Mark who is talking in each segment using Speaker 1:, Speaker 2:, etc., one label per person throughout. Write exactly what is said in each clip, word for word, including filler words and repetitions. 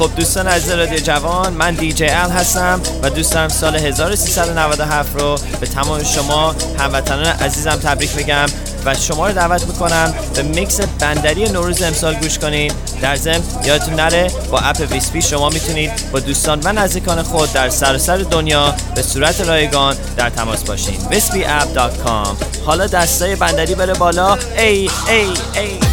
Speaker 1: خب دوستان عزیز رادیو جوان، من دی جی ال هستم و دوست دارم سال هزار و سیصد و نود و هفت رو به تمام شما هموطنان عزیزم تبریک بگم و شما رو دعوت میکنم به میکس بندری نوروز امسال گوش کنید. در ضمن یادتون نره با اپ ویسپی شما میتونید با دوستان و نزدیکان خود در سراسر دنیا به صورت رایگان در تماس باشین. ویسپی اپ دات کام. حالا دستای بندری بره بالا. ای ای ای ای, ای.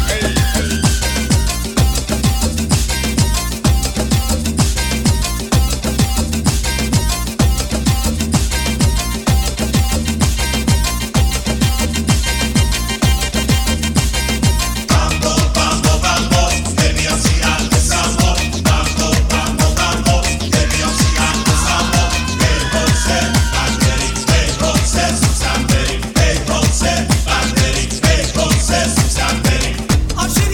Speaker 2: I'm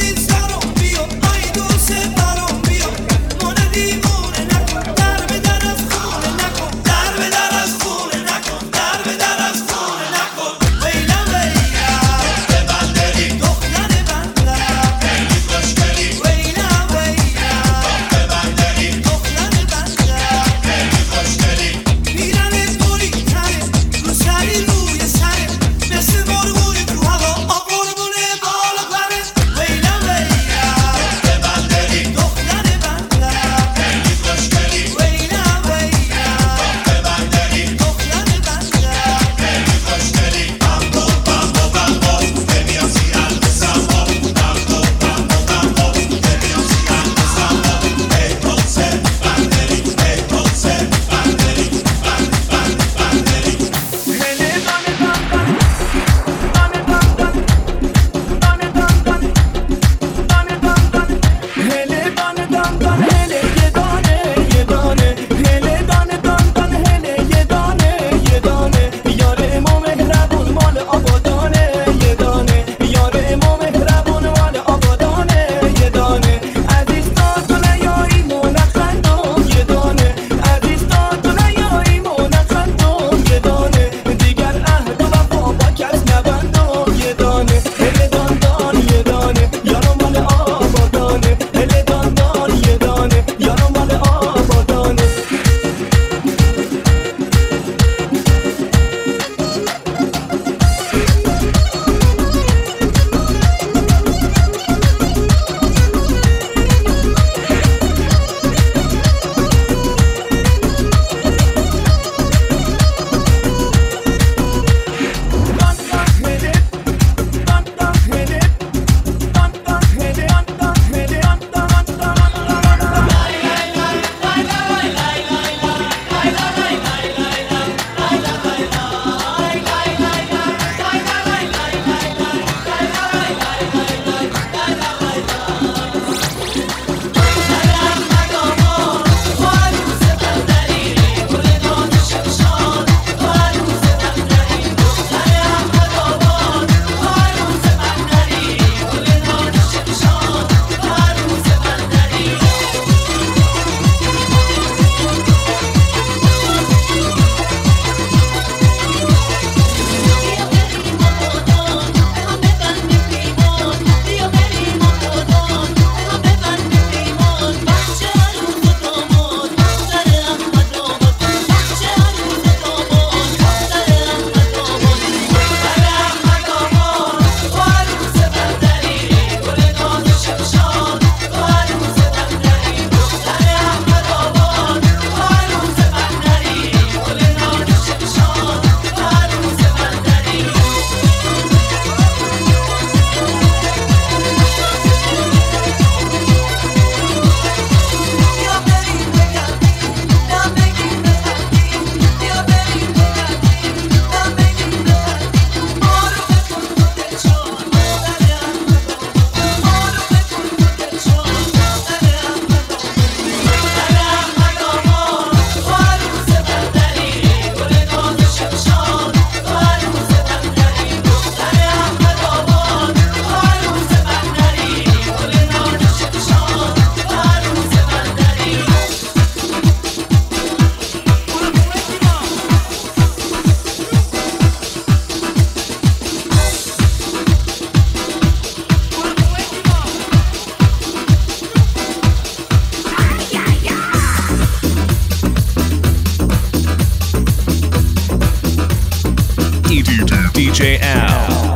Speaker 2: جی Al.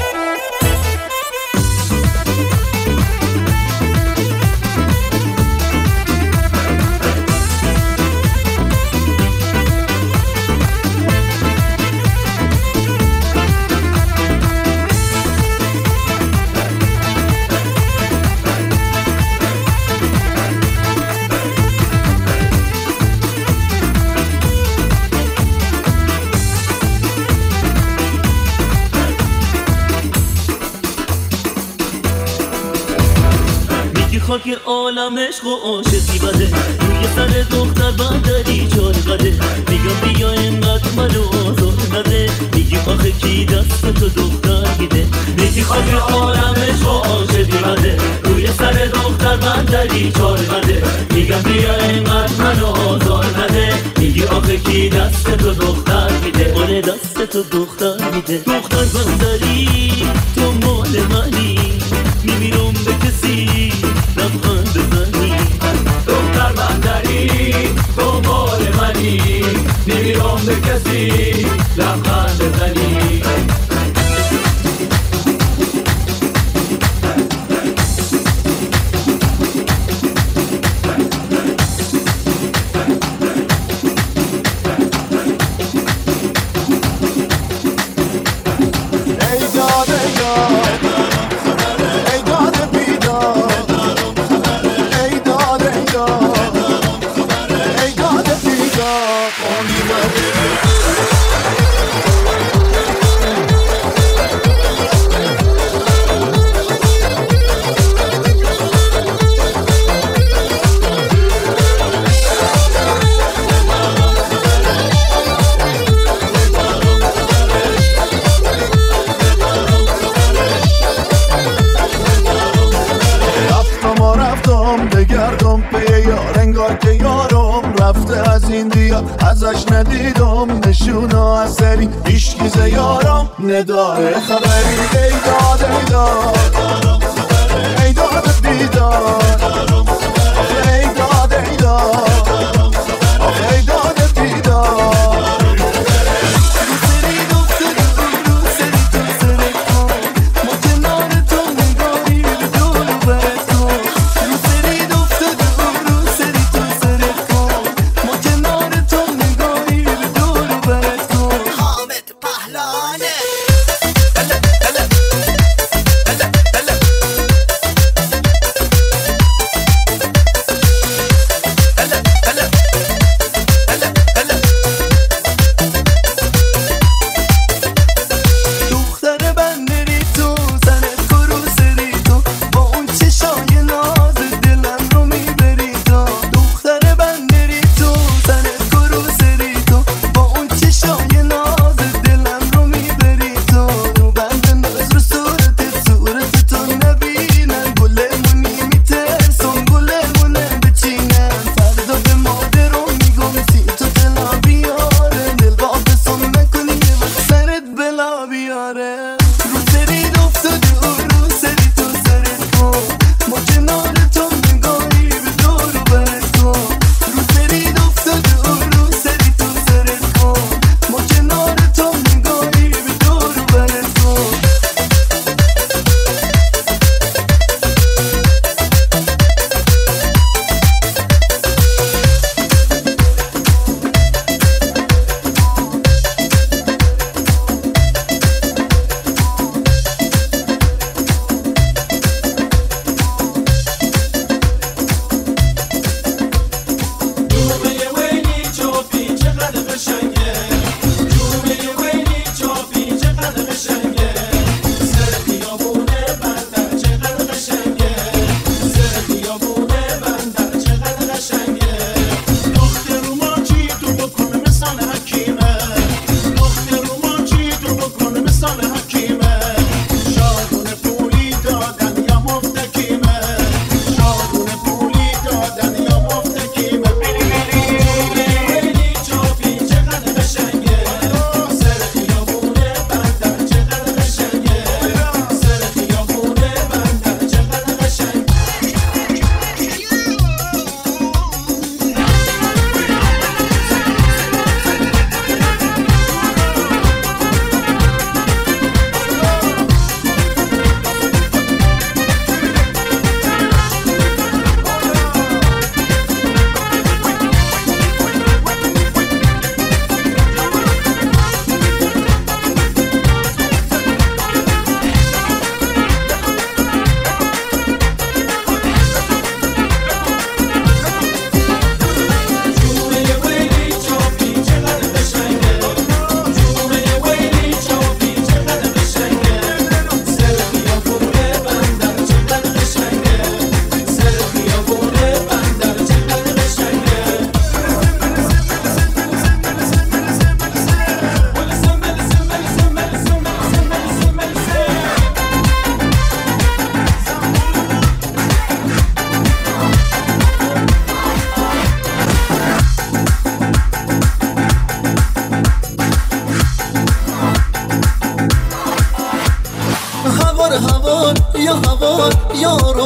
Speaker 3: خاک عالم عشق و عاشقی بده روی سر دختر بندری چار قده میگم بیا اینقدر منو آزار نده میگی آخه کی دست تو دختر میده میگی خاک عالم عشق و عاشقی بده روی سر دختر بندری چار قده میگم بیا اینقدر منو آزار نده میگی آخه کی دست تو دختر میده اون دست تو دختر میده دختر بندری تو مال منی میمیرم به کسی لبخند بزنی دختر بندری تو مال منی نمیرم به کسی لبخند بزنی
Speaker 4: بگردم به یار انگار که یارم رفته از این دیار ازش ندیدم نشونا از سری هیچکی ز یارم نداره خبری ای داد ای داد ای داد بیدار ای داد ای داد ای داد بیدار
Speaker 5: Dale,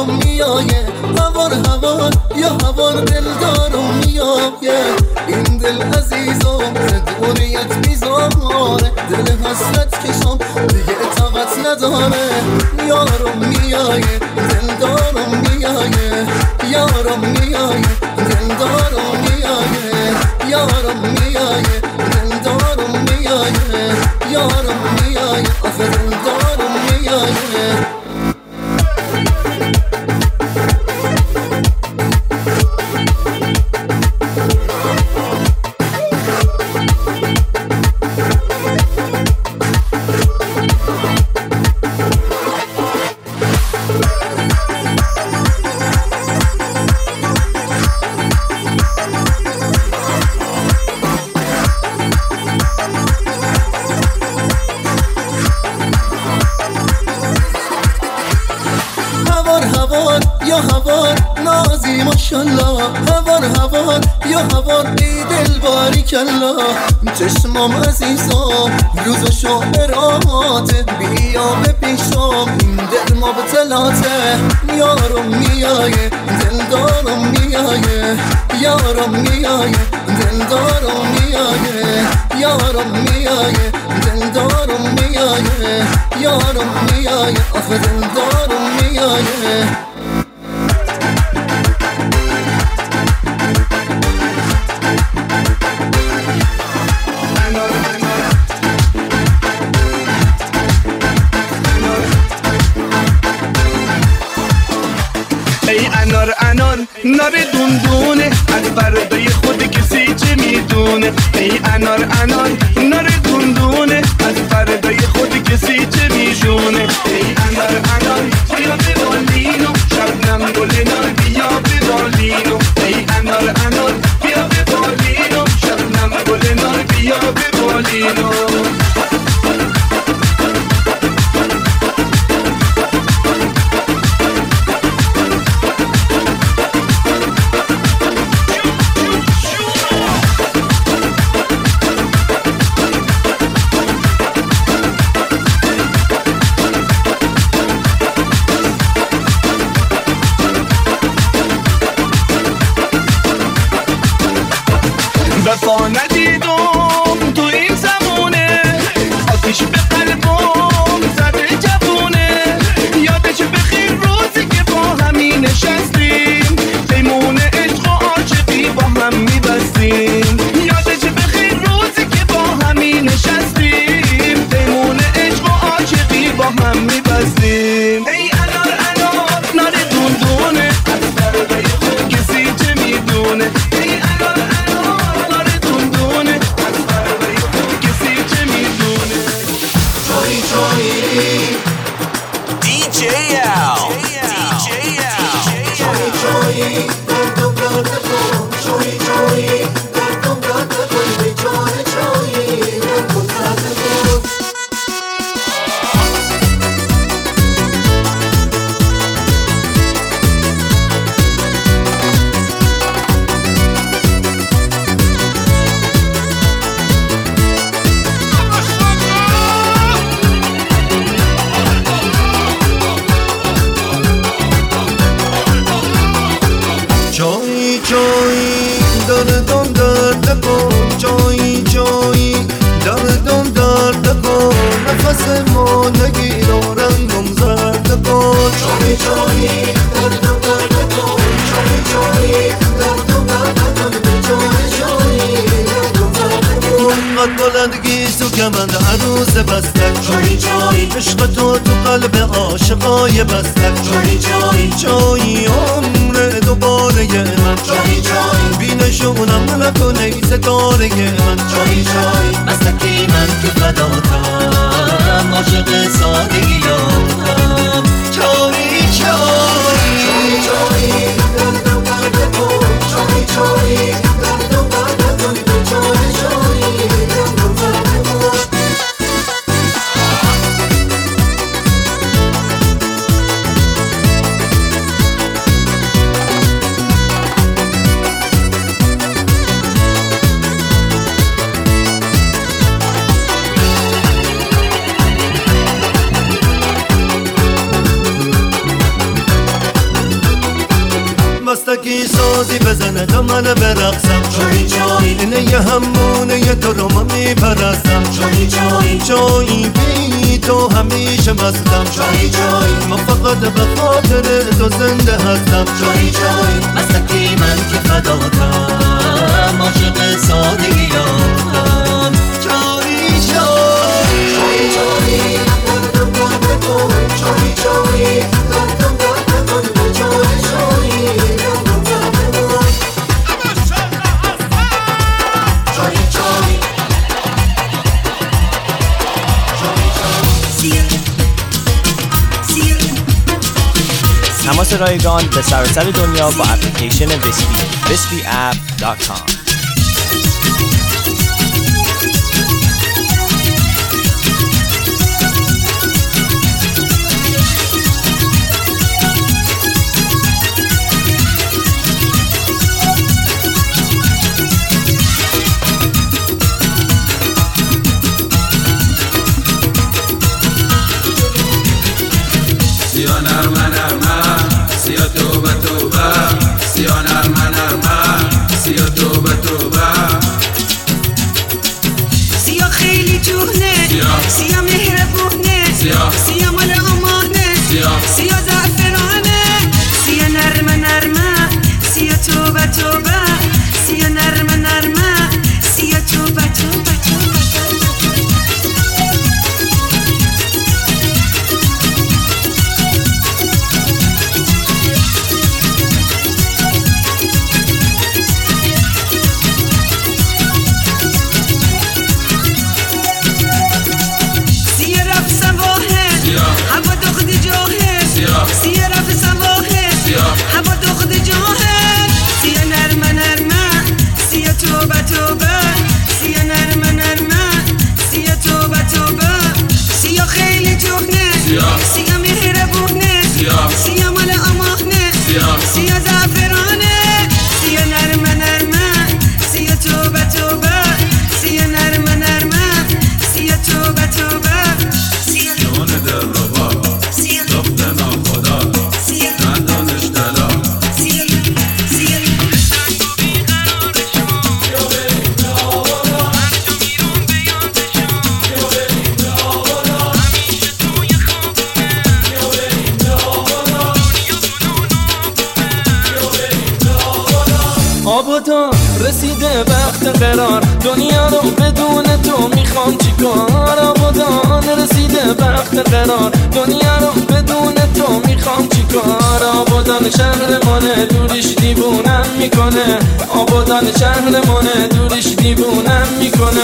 Speaker 2: یارم میایه هوار هوار یا هوار دلدارم میایه این دل عزیزم دنیت میذاره دل حسرت کشم دیگه طاقت نداره یارم میایه دلدارم میایه یارم میایه دلدارم میایه یارم میایه دلدارم میایه یارم میایه آخه دلدارم میایه ماشالله هوار هوار یا هوار ای دل باری کلا چشمام عزیزم روز و شب راته بیا به پیشم این دل ما به تلاته یارم میایه دلدارم میایه یارم میایه دلدارم میایه یارم میایه دلدارم میایه یارم میایه آخه دلدارم میایه
Speaker 5: انار انار نار دوندونه از فردای خود کسی چه میدونه ای انار انار نار دوندونه از فردای خود کسی چه میدونه ای انار انار بیا به بالینو شبنم گل نار بیا به بالینو ای انار انار بیا به بالینو شبنم گل نار بیا به بالینو وفا ندیدم تو این زمونه آتیش به قلبم زده جوونه یادش بخیر روزی که با همی نشستیم پیمون عشق و عاشقی با هم میبستیم یادش بخیر روزی که با همی نشستیم پیمون عشق و عاشقی با هم میبستیم ای انار انار نار دوندونه از فردای خود کسی چه میدونه ای انار
Speaker 6: کمند عروس بستک جایی جایی عشق تو تو قلب عاشقای بستک جایی جایی جایی عمر دوباره من جایی جایی بینشونم نکنه ستاره من جایی جایی بستکی من که فداتم عاشق سادگیاتم جایی جایی جایی جایی دردم درد کن جایی جایی دردم درد کن جایی جایی دردم درد کن مستکی سازی بزنه تا من برقصم چایی چایی اینه یه همونه یه تو رو من میپرستم چایی چایی چایی بی تو همیشه مستم چایی چایی من فقط به خاطر تو زنده هستم چایی چایی مستکی من که فداتم عاشق سادگیاتم چایی چایی چایی چایی دردم درد تو چایی چایی دردم درد تو چایی چایی دردم درد تو چایی چایی
Speaker 1: تماس رایگان به سراسر دنیا با اپلیکیشن ویسپی ویسپی اپ دات کام.
Speaker 7: سیا مهربونه سیا مال امانه سیا زعفرانه سیا نرمه نرمه سیا توبه توبه سیا نرمه نرمه سیا توبه توبه توبه سیا رفت سواحل هوا دخت جاهل سیا نرمه نرمه سیا توبه توبه سیا نرمه نرمه سیا توبه توبه سیا خیلی جوهنه سیا مهربونه سیا مال امانه سیا زعفرانه سیا نرمه نرمه سیا توبه توبه سیا نرمه نرمه سیا توبه توبه سیا جان دلربا
Speaker 8: آبادان رسیده وقت قرار دنیا رو بدون تو میخوام چیکار آبادان رسیده وقت قرار دنیا رو بدون تو میخوام چیکار آبادان شهرمانه دوریش دیوونم میکنه آبادان شهرمانه دوریش دیوونم میکنه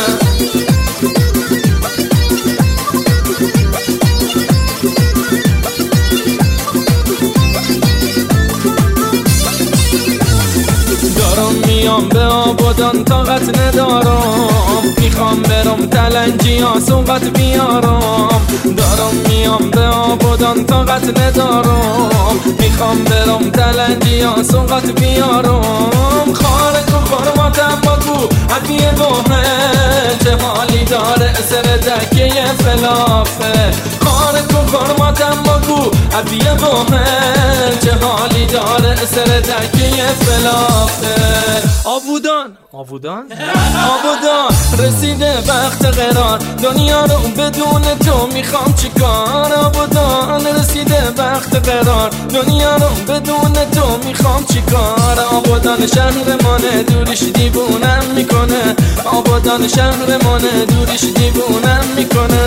Speaker 8: میام به آبادان طاقت ندارم میخوام برم تلنجیا سوقت بیارم دارم میام به آبادان طاقت ندارم میخوام برم تلنجیا سوقت بیارم خارق و خرماتم بگو عدیه بومه چه حالی داره سر دکه فلافه خارق و خرماتم بگو عدیه بومه چه حالی داره سر دکه فلافه آبودان آبودان آبودان رسیده وقت قرار دنیا رو بدون تو میخوام چیکار آبودان رسیده وقت قرار دنیا رو بدون تو میخوام چیکار آبادان شهرمانه دوریش دیوونم میکنه آبادان شهرمانه دوریش دیوونم میکنه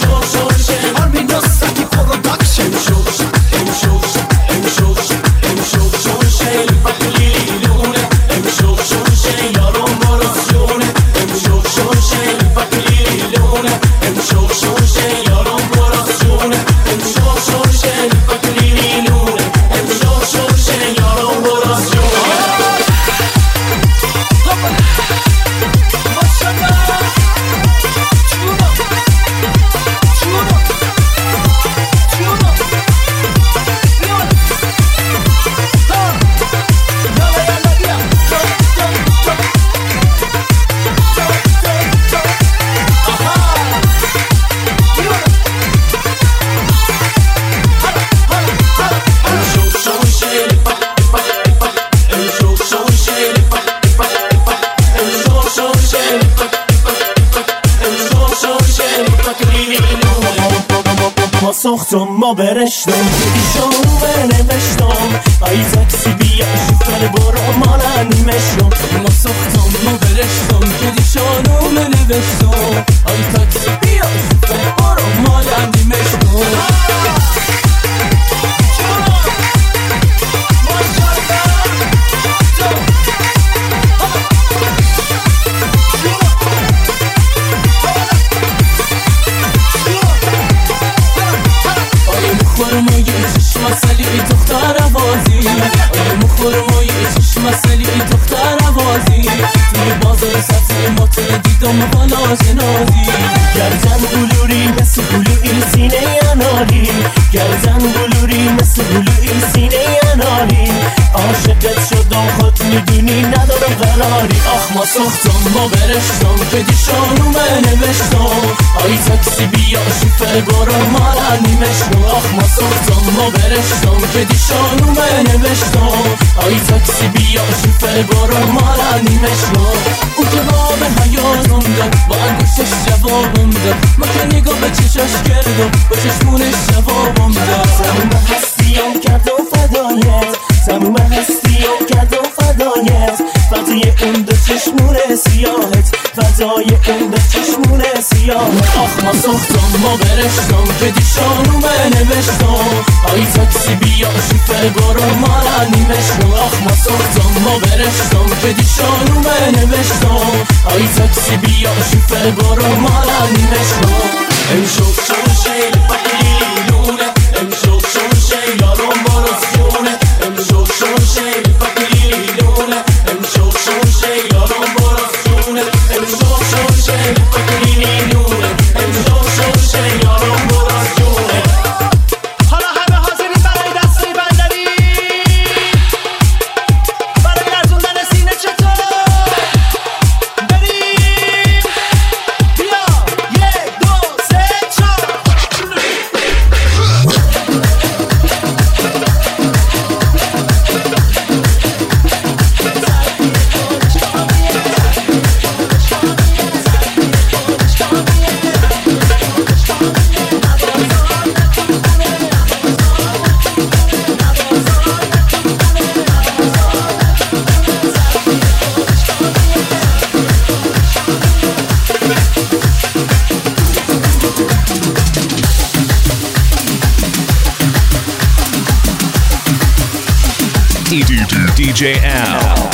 Speaker 2: Production.
Speaker 3: ما سختم ما برشتم دیشانو بنوشتم ای تاکسی بیا شفر برو مالا نیمشتم ما سختم ما برشتم دیشانو بنوشتم ای تاکسی بیا شفر برو مالا نیمشتم مخورمای چشم مسئله دختر عوازی آیا مخورمای چشم مسئله دختر عوازی توی بازار سبزی ماتر دیدم بالا جنازی گردن بلوری مثل بلوی سینه انالی گردن بلوری مثل بلوی سینه انالی عاشقت شدم خود میدونی ندارم قراری آخ ما سختم ما برشتم که دیشانو بنوشتم ای تاکسی بیا شفر برو مالا نیمشتم آخ ما سختم ما برشتم که دیشانو بنوشتم ای تاکسی بیا شفر برو مالا نیمشتم او جواب حیاتم داد با انگوشش جوابم داد ما که نگاه به چشاش کردم با چشمونش جوابم داد تموم هستیم کردم فدایت تموم هستیم کردم فدایت فدای اون دو چشمون سیاهت فدای اون دو چشمون سیاهت آخ ما سختم ما برشتم که دیشانو بنوشتم ای تاکسی بیا شفر برو مالا نیمشتم آخ ما سختم ما برشتم که دیشانو بنوشتم ای تاکسی بیا شفر برو مالا نیمشتم امشب شو شیل بقیلونه امشب شو شیل آرام برسونه امشب شو شیل بقیلونه امشب شو شیل آرام برسونه امشب شو شیل بقیلونه امشب شو شیل آرام برسونه حالا همه حاضرین برای دستی بندری برای لرزوندن سینه چطور بریم بیا یک دو سه چهار
Speaker 9: D J Al.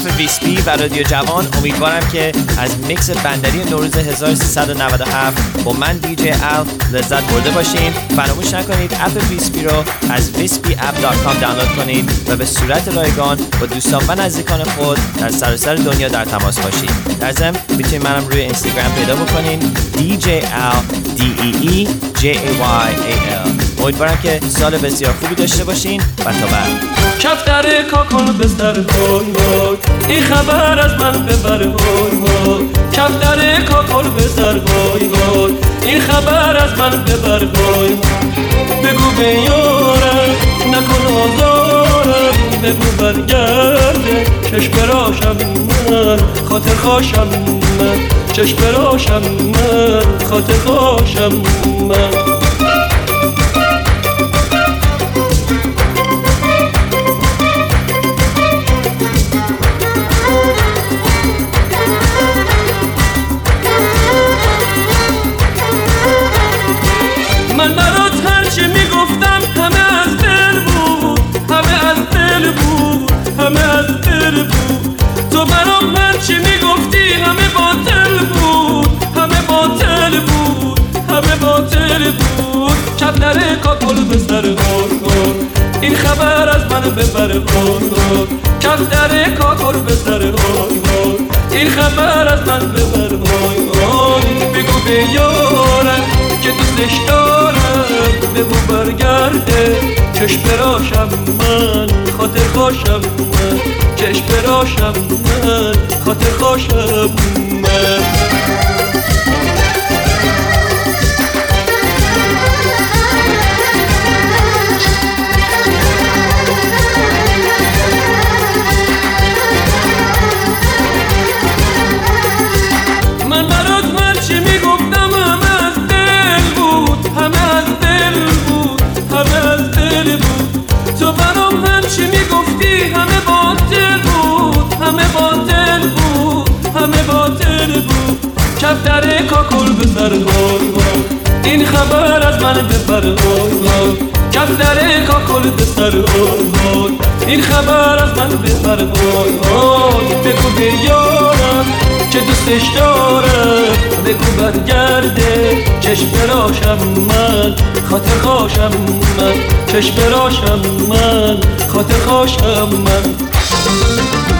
Speaker 1: اپ ویسپی و رادیو جوان. امیدوارم که از میکس بندری نوروز هزار و سیصد و نود و هفت با من دی جی ال لذت برده باشین. فراموش نکنید اپ ویسپی رو از ویسپی اپ دات کام دانلود کنید و به صورت رایگان با دوستان و نزدیکان خود در سراسر دنیا در تماس باشید. در ضمن میتونید منم روی اینستاگرام پیدا بکنین دی جی ال دی ای ای جی ای وای ای ال. امیدوارم که سال بسیار خوبی داشته باشین و تا بعد.
Speaker 8: کفتر کاکل بستر های های این خبر از من ببر های های. کفتر کاکل بستر های های این خبر از من ببر های. بگو به یارم نکن آزارم، بگو برگرده چشم براشم من خاطر خوشم من، چشم براشم من خاطر خوشم من. من برات هرچی میگفتم همه از دل بود، همه از دل بود، همه از دل بود. تو برام هرچی میگفتی همه باطل بود، همه باطل بود، همه باطل بود. کفتر کاکل به سر غار، این خبر از من ببر غار. کفتر کاکل به سر غار، این خبر از من ببر غار. بگو به یارم که دوستش دارم، بگو برگرده چشم براشم من خاطر خوشم من، چشم براشم من خاطر خوشم من. من برات هرچی میگفتم همه از دل بود، همه از دل بود، همه از دل بود. تو برام هرچی میگفتی همه باطل بود، همه باطل بود، همه باطل بود. کفتر کاکل به سر غار، این خبر از من ببر غار. کفتر کاکل به سر غار، این خبر از من ببر غار. بگو به یارم که دوستش دارم، بگو برگرده چشم براشم من خاطر خوشم من، چشم براشم من خاطر خوشم من.